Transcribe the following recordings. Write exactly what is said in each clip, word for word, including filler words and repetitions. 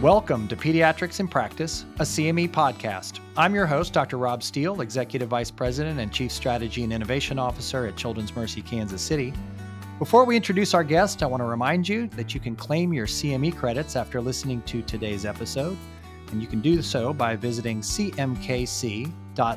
Welcome to Pediatrics in Practice, a C M E podcast. I'm your host, Doctor Rob Steele, Executive Vice President and Chief Strategy and Innovation Officer at Children's Mercy Kansas City. Before we introduce our guest, I want to remind you that you can claim your C M E credits after listening to today's episode, and you can do so by visiting cmkc.link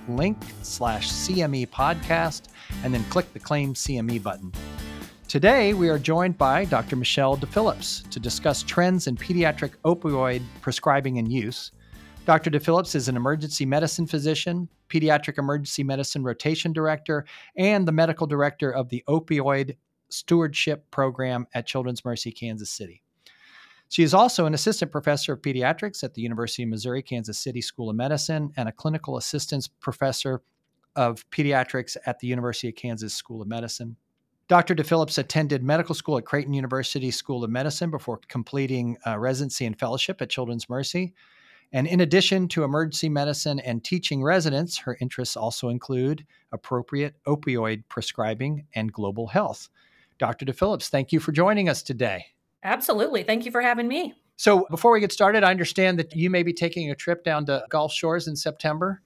slash CME podcast and then click the Claim C M E button. Today, we are joined by Doctor Michelle DePhillips to discuss trends in pediatric opioid prescribing and use. Doctor DePhillips is an emergency medicine physician, pediatric emergency medicine rotation director, and the medical director of the Opioid Stewardship Program at Children's Mercy Kansas City. She is also an assistant professor of pediatrics at the University of Missouri Kansas City School of Medicine and a clinical assistance professor of pediatrics at the University of Kansas School of Medicine. Doctor DePhillips attended medical school at Creighton University School of Medicine before completing a residency and fellowship at Children's Mercy. And in addition to emergency medicine and teaching residents, her interests also include appropriate opioid prescribing and global health. Doctor DePhillips, thank you for joining us today. Absolutely. Thank you for having me. So before we get started, I understand that you may be taking a trip down to Gulf Shores in September.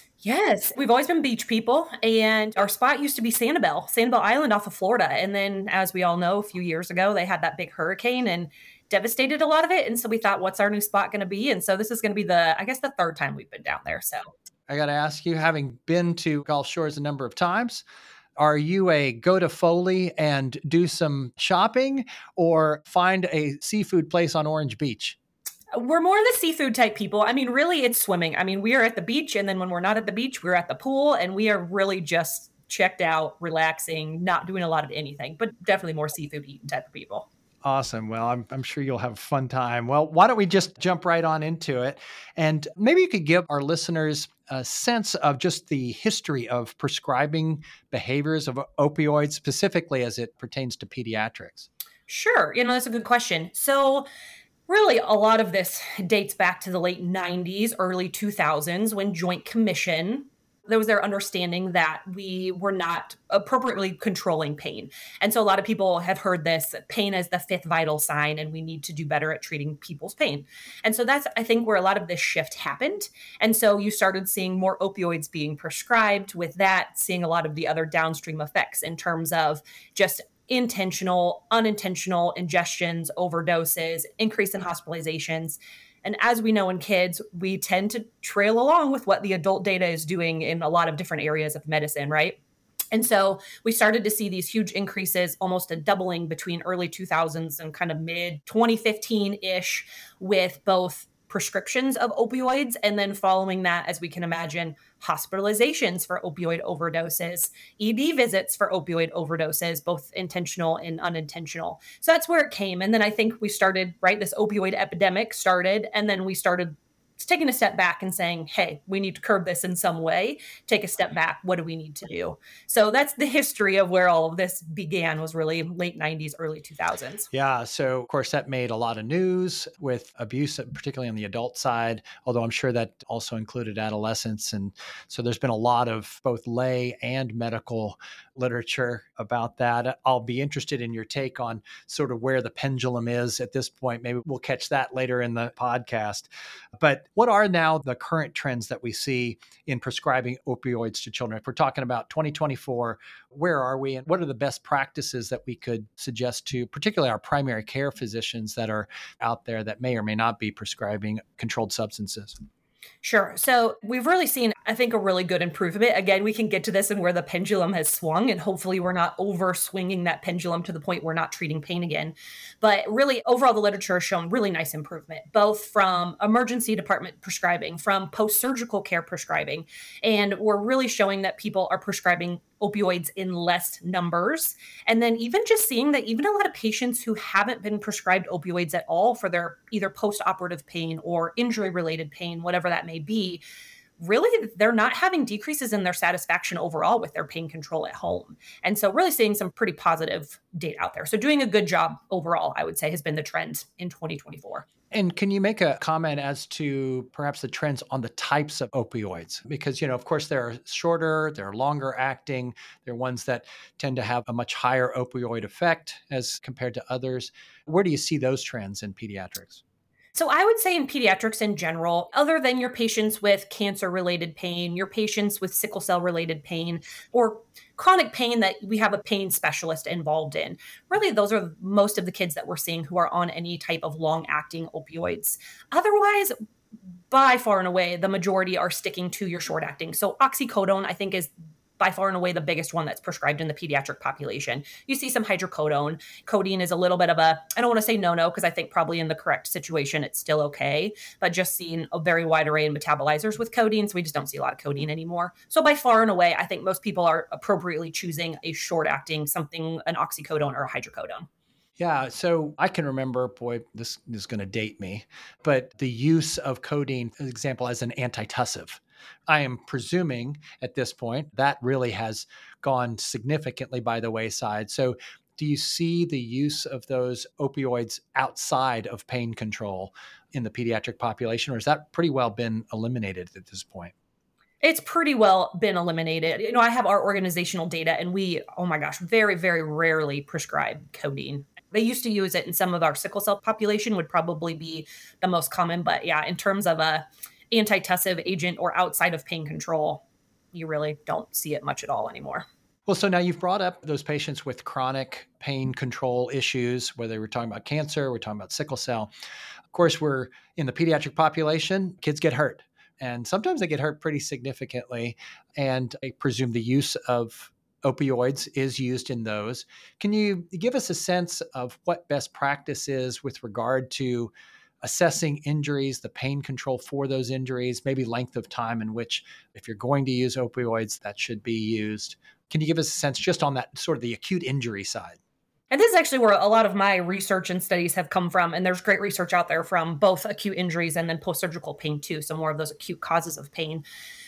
Yes, we've always been beach people, and our spot used to be Sanibel, Sanibel Island off of Florida. And then, as we all know, a few years ago, they had that big hurricane and devastated a lot of it. And so we thought, what's our new spot going to be? And so this is going to be the, I guess, the third time we've been down there. So I got to ask you, having been to Gulf Shores a number of times, are you a go to Foley and do some shopping or find a seafood place on Orange Beach? We're more the seafood type people. I mean, really, it's swimming. I mean, we are at the beach, and then when we're not at the beach, we're at the pool, and we are really just checked out, relaxing, not doing a lot of anything, but definitely more seafood eating type of people. Awesome. Well, I'm, I'm sure you'll have a fun time. Well, why don't we just jump right on into it? And maybe you could give our listeners a sense of just the history of prescribing behaviors of opioids, specifically as it pertains to pediatrics. Sure. You know, that's a good question. So really, a lot of this dates back to the late nineties, early two thousands, when Joint Commission, there was their understanding that we were not appropriately controlling pain. And so a lot of people have heard this, pain as the fifth vital sign, and we need to do better at treating people's pain. And so that's, I think, where a lot of this shift happened. And so you started seeing more opioids being prescribed, with that, seeing a lot of the other downstream effects in terms of just intentional, unintentional ingestions, overdoses, increase in hospitalizations. And as we know in kids, we tend to trail along with what the adult data is doing in a lot of different areas of medicine, right? And so we started to see these huge increases, almost a doubling between early two thousands and kind of mid twenty fifteen-ish, with both prescriptions of opioids, and then following that, as we can imagine, hospitalizations for opioid overdoses, E D visits for opioid overdoses, both intentional and unintentional. So that's where it came. And then I think we started, right, this opioid epidemic started, and then we started taking a step back and saying, hey, we need to curb this in some way. Take a step back. What do we need to do? So that's the history of where all of this began, was really late nineties, early two thousands. Yeah. So, of course, that made a lot of news with abuse, particularly on the adult side, although I'm sure that also included adolescents. And so there's been a lot of both lay and medical literature about that. I'll be interested in your take on sort of where the pendulum is at this point. Maybe we'll catch that later in the podcast. But what are now the current trends that we see in prescribing opioids to children? If we're talking about twenty twenty-four, where are we, and what are the best practices that we could suggest to particularly our primary care physicians that are out there that may or may not be prescribing controlled substances? Sure. So we've really seen, I think, a really good improvement. Again, we can get to this and where the pendulum has swung, and hopefully we're not over swinging that pendulum to the point we're not treating pain again. But really, overall, the literature has shown really nice improvement, both from emergency department prescribing, from post-surgical care prescribing. And we're really showing that people are prescribing opioids in less numbers. And then even just seeing that even a lot of patients who haven't been prescribed opioids at all for their either post-operative pain or injury-related pain, whatever that may be, really, they're not having decreases in their satisfaction overall with their pain control at home. And so really seeing some pretty positive data out there. So doing a good job overall, I would say, has been the trend in twenty twenty-four. And can you make a comment as to perhaps the trends on the types of opioids? Because, you know, of course, they're shorter, they're longer acting, they're ones that tend to have a much higher opioid effect as compared to others. Where do you see those trends in pediatrics? So I would say in pediatrics in general, other than your patients with cancer-related pain, your patients with sickle cell-related pain, or chronic pain that we have a pain specialist involved in, really those are most of the kids that we're seeing who are on any type of long-acting opioids. Otherwise, by far and away, the majority are sticking to your short-acting. So oxycodone, I think, is by far and away the biggest one that's prescribed in the pediatric population. You see some hydrocodone. Codeine is a little bit of a, I don't want to say no-no, because I think probably in the correct situation, it's still okay, but just seeing a very wide array of metabolizers with codeine, so we just don't see a lot of codeine anymore. So by far and away, I think most people are appropriately choosing a short-acting, something, an oxycodone or a hydrocodone. Yeah, so I can remember, boy, this is going to date me, but the use of codeine, for example, as an antitussive. I am presuming at this point that really has gone significantly by the wayside. So do you see the use of those opioids outside of pain control in the pediatric population, or has that pretty well been eliminated at this point? It's pretty well been eliminated. You know, I have our organizational data and we, oh my gosh, very, very rarely prescribe codeine. They used to use it in some of our sickle cell population would probably be the most common. But yeah, in terms of a antitussive agent or outside of pain control, you really don't see it much at all anymore. Well, so now you've brought up those patients with chronic pain control issues, whether we're talking about cancer, we're talking about sickle cell. Of course, we're in the pediatric population, kids get hurt. And sometimes they get hurt pretty significantly. And I presume the use of opioids is used in those. Can you give us a sense of what best practice is with regard to assessing injuries, the pain control for those injuries, maybe length of time in which, if you're going to use opioids, that should be used? Can you give us a sense just on that sort of the acute injury side? And this is actually where a lot of my research and studies have come from. And there's great research out there from both acute injuries and then post-surgical pain too. So more of those acute causes of pain.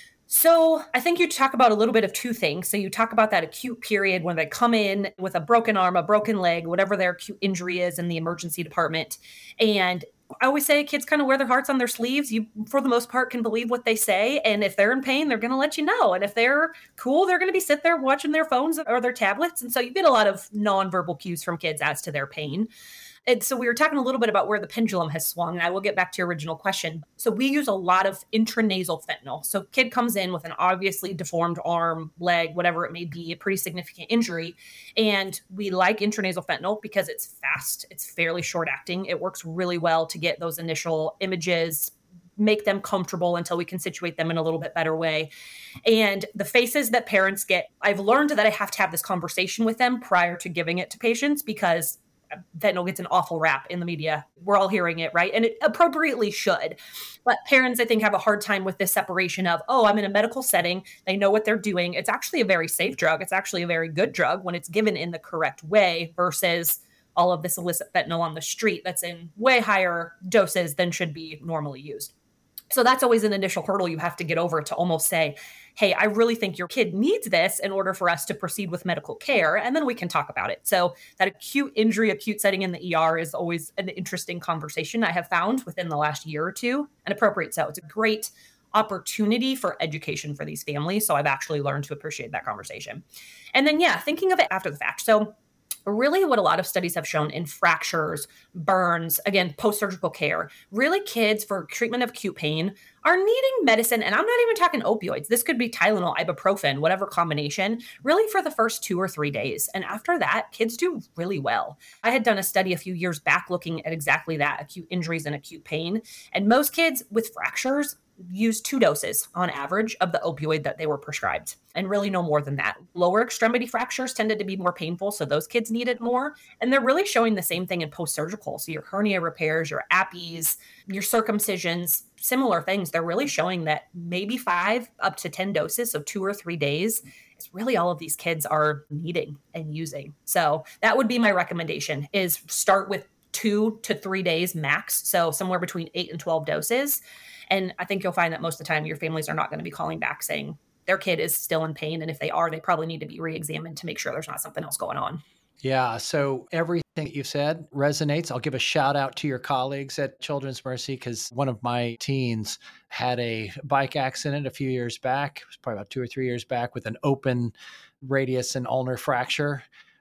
So I think you talk about a little bit of two things. So you talk about that acute period when they come in with a broken arm, a broken leg, whatever their acute injury is in the emergency department. And I always say kids kind of wear their hearts on their sleeves. You, for the most part, can believe what they say. And if they're in pain, they're going to let you know. And if they're cool, they're going to be sit there watching their phones or their tablets. And so you get a lot of nonverbal cues from kids as to their pain. And so we were talking a little bit about where the pendulum has swung, and I will get back to your original question. So we use a lot of intranasal fentanyl. So kid comes in with an obviously deformed arm, leg, whatever it may be, a pretty significant injury. And we like intranasal fentanyl because it's fast. It's fairly short acting. It works really well to get those initial images, make them comfortable until we can situate them in a little bit better way. And the faces that parents get, I've learned that I have to have this conversation with them prior to giving it to patients because fentanyl gets an awful rap in the media. We're all hearing it, right? And it appropriately should. But parents, I think, have a hard time with this separation of, oh, I'm in a medical setting. They know what they're doing. It's actually a very safe drug. It's actually a very good drug when it's given in the correct way versus all of this illicit fentanyl on the street that's in way higher doses than should be normally used. So that's always an initial hurdle you have to get over to almost say, hey, I really think your kid needs this in order for us to proceed with medical care. And then we can talk about it. So that acute injury, acute setting in the E R is always an interesting conversation I have found within the last year or two, and appropriate. So it's a great opportunity for education for these families. So I've actually learned to appreciate that conversation. And then, yeah, thinking of it after the fact. So really what a lot of studies have shown in fractures, burns, again, post-surgical care, really kids for treatment of acute pain are needing medicine. And I'm not even talking opioids. This could be Tylenol, ibuprofen, whatever combination, really for the first two or three days. And after that, kids do really well. I had done a study a few years back looking at exactly that, acute injuries and acute pain. And most kids with fractures use two doses on average of the opioid that they were prescribed, and really no more than that. Lower extremity fractures tended to be more painful, so those kids needed more. And they're really showing the same thing in post-surgical. So your hernia repairs, your appies, your circumcisions, similar things. They're really showing that maybe five up to ten doses, so two or three days, is really all of these kids are needing and using. So that would be my recommendation, is start with two to three days max. So somewhere between eight and twelve doses. And I think you'll find that most of the time your families are not going to be calling back saying their kid is still in pain. And if they are, they probably need to be re-examined to make sure there's not something else going on. Yeah. So everything you've said resonates. I'll give a shout out to your colleagues at Children's Mercy because one of my teens had a bike accident a few years back. It was probably about two or three years back with an open radius and ulnar fracture.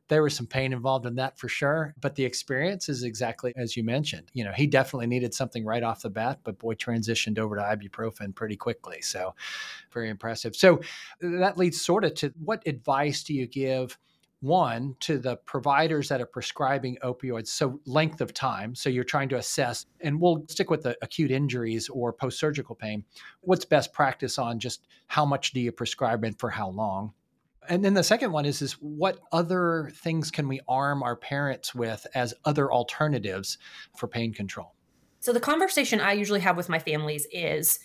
There was some pain involved in that for sure, but the experience is exactly as you mentioned. You know, he definitely needed something right off the bat, but boy, transitioned over to ibuprofen pretty quickly. So very impressive. So that leads sort of to, what advice do you give, one, to the providers that are prescribing opioids? So length of time. So you're trying to assess, and we'll stick with the acute injuries or post-surgical pain. What's best practice on just how much do you prescribe and for how long? And then the second one is, is what other things can we arm our parents with as other alternatives for pain control? So the conversation I usually have with my families is,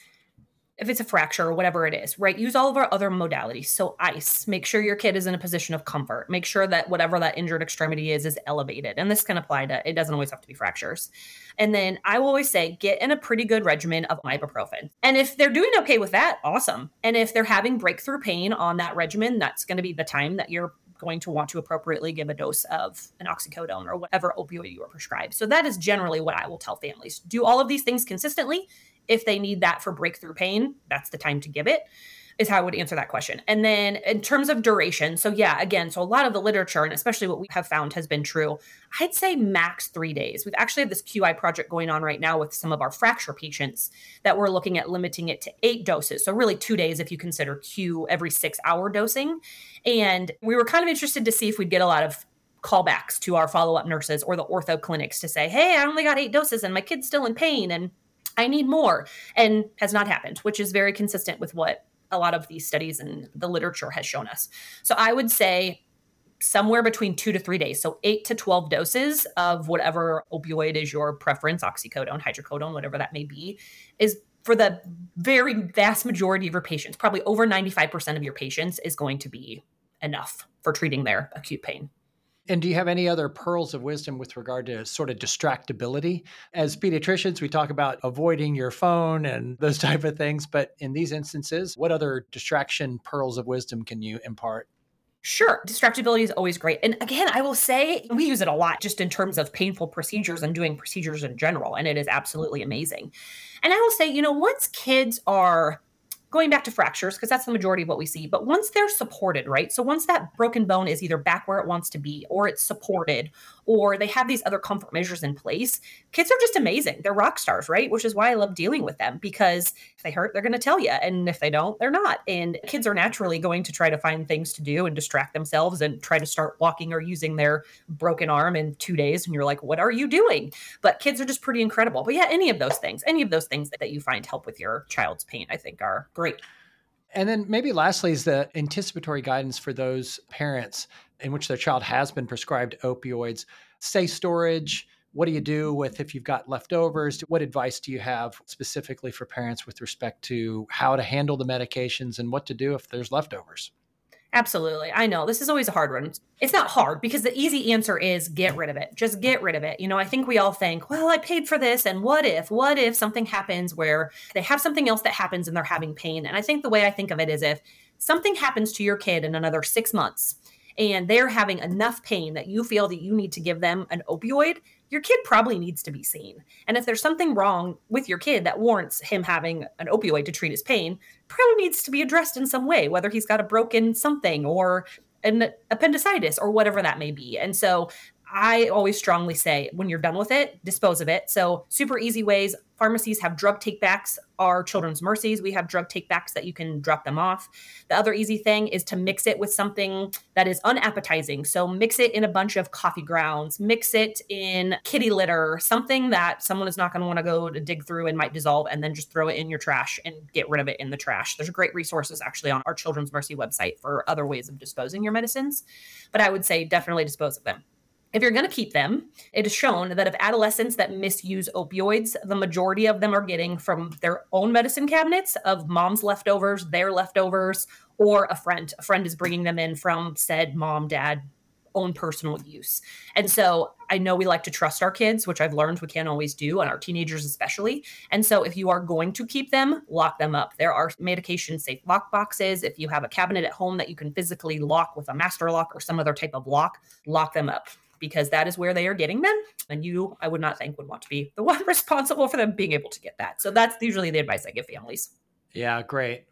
if it's a fracture or whatever it is, right? Use all of our other modalities. So ice, make sure your kid is in a position of comfort. Make sure that whatever that injured extremity is, is elevated. And this can apply to, it doesn't always have to be fractures. And then I will always say, get in a pretty good regimen of ibuprofen. And if they're doing okay with that, awesome. And if they're having breakthrough pain on that regimen, that's going to be the time that you're going to want to appropriately give a dose of an oxycodone or whatever opioid you are prescribed. So that is generally what I will tell families. Do all of these things consistently. If they need that for breakthrough pain, that's the time to give it, is how I would answer that question. And then in terms of duration, so yeah, again, so a lot of the literature, and especially what we have found has been true, I'd say max three days. We've actually have this Q I project going on right now with some of our fracture patients that we're looking at limiting it to eight doses. So really two days if you consider Q every six hour dosing. And we were kind of interested to see if we'd get a lot of callbacks to our follow-up nurses or the ortho clinics to say, hey, I only got eight doses and my kid's still in pain and I need more, and has not happened, which is very consistent with what a lot of these studies and the literature has shown us. So I would say somewhere between two to three days. So eight to twelve doses of whatever opioid is your preference, oxycodone, hydrocodone, whatever that may be, is for the very vast majority of your patients, probably over ninety-five percent of your patients is going to be enough for treating their acute pain. And do you have any other pearls of wisdom with regard to sort of distractibility? As pediatricians, we talk about avoiding your phone and those type of things. But in these instances, what other distraction pearls of wisdom can you impart? Sure. Distractibility is always great. And again, I will say we use it a lot just in terms of painful procedures and doing procedures in general. And it is absolutely amazing. And I will say, you know, once kids are going back to fractures, because that's the majority of what we see. But once they're supported, right? So once that broken bone is either back where it wants to be, or it's supported, or they have these other comfort measures in place, kids are just amazing. They're rock stars, right? Which is why I love dealing with them, because if they hurt, they're going to tell you. And if they don't, they're not. And kids are naturally going to try to find things to do and distract themselves and try to start walking or using their broken arm in two days. And you're like, what are you doing? But kids are just pretty incredible. But yeah, any of those things, any of those things that you find help with your child's pain, I think are great. And then maybe lastly is the anticipatory guidance for those parents in which their child has been prescribed opioids. Safe storage, what do you do with if you've got leftovers? What advice do you have specifically for parents with respect to how to handle the medications and what to do if there's leftovers? Absolutely. I know this is always a hard one. It's not hard because the easy answer is get rid of it. Just get rid of it. You know, I think we all think, well, I paid for this. And what if, what if something happens where they have something else that happens and they're having pain? And I think the way I think of it is if something happens to your kid in another six months and they're having enough pain that you feel that you need to give them an opioid, your kid probably needs to be seen. And if there's something wrong with your kid that warrants him having an opioid to treat his pain, probably needs to be addressed in some way, whether he's got a broken something or an appendicitis or whatever that may be. And so I always strongly say when you're done with it, dispose of it. So super easy ways. Pharmacies have drug takebacks. Our Children's Mercies, we have drug takebacks that you can drop them off. The other easy thing is to mix it with something that is unappetizing. So mix it in a bunch of coffee grounds, mix it in kitty litter, something that someone is not going to want to go to dig through and might dissolve, and then just throw it in your trash and get rid of it in the trash. There's great resources actually on our Children's Mercy website for other ways of disposing your medicines. But I would say definitely dispose of them. If you're going to keep them, it is shown that of adolescents that misuse opioids, the majority of them are getting from their own medicine cabinets of mom's leftovers, their leftovers, or a friend. A friend is bringing them in from said mom, dad, own personal use. And so I know we like to trust our kids, which I've learned we can't always do, and our teenagers especially. And so if you are going to keep them, lock them up. There are medication safe lock boxes. If you have a cabinet at home that you can physically lock with a master lock or some other type of lock, lock them up, because that is where they are getting them. And you, I would not think, would want to be the one responsible for them being able to get that. So that's usually the advice I give families. Yeah, great.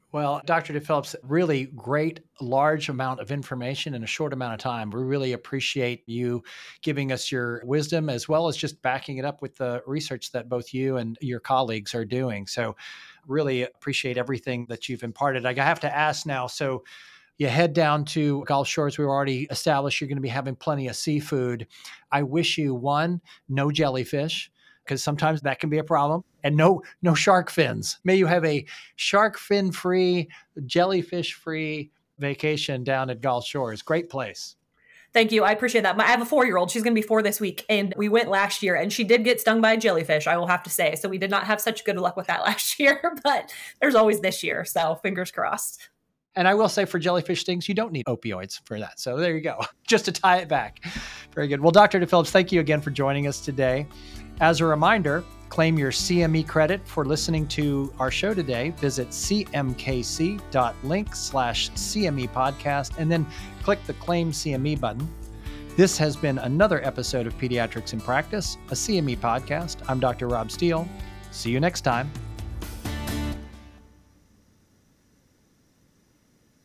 Well, Doctor DePhillips, really great, large amount of information in a short amount of time. We really appreciate you giving us your wisdom as well as just backing it up with the research that both you and your colleagues are doing. So really appreciate everything that you've imparted. I have to ask now, so you head down to Gulf Shores. We were already established you're going to be having plenty of seafood. I wish you, one, no jellyfish, because sometimes that can be a problem, and no no shark fins. May you have a shark fin-free, jellyfish-free vacation down at Gulf Shores. Great place. Thank you. I appreciate that. I have a four-year-old. She's going to be four this week, and we went last year, and she did get stung by a jellyfish, I will have to say. So we did not have such good luck with that last year, but there's always this year, so fingers crossed. And I will say for jellyfish stings, you don't need opioids for that. So there you go, just to tie it back. Very good. Well, Doctor DePhillips, thank you again for joining us today. As a reminder, claim your C M E credit for listening to our show today. Visit cmkc.link slash CME podcast and then click the Claim C M E button. This has been another episode of Pediatrics in Practice, a C M E podcast. I'm Doctor Rob Steele. See you next time.